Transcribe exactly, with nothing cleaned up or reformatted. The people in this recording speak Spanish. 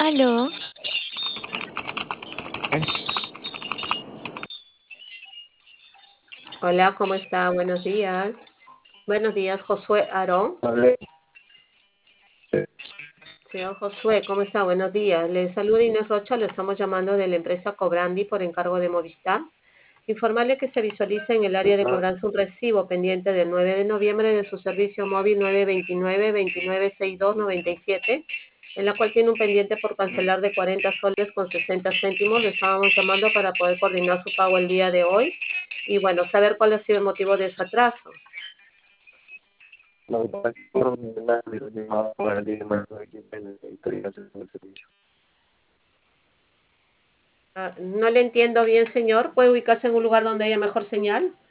Aló, Hola, ¿cómo está? Buenos días. Buenos días, Josué Aarón. Vale, Señor Josué, ¿cómo está? Buenos días. Le saluda Inés Rocha, le estamos llamando de la empresa Cobrandi por encargo de Movistar. Informarle que se visualiza en el área de cobranza un recibo pendiente del nueve de noviembre de su servicio móvil nueve dos nueve, dos nueve seis dos, nueve siete, en la cual tiene un pendiente por cancelar de cuarenta soles con sesenta céntimos. Le estábamos llamando para poder coordinar su pago el día de hoy y, bueno, saber cuál ha sido el motivo de ese atraso. lo que pasa es que por una videollamada para el más de que necesitaría hacer el servicio. Ah, no le entiendo bien, señor. ¿Puede ubicarse en un lugar donde haya mejor señal?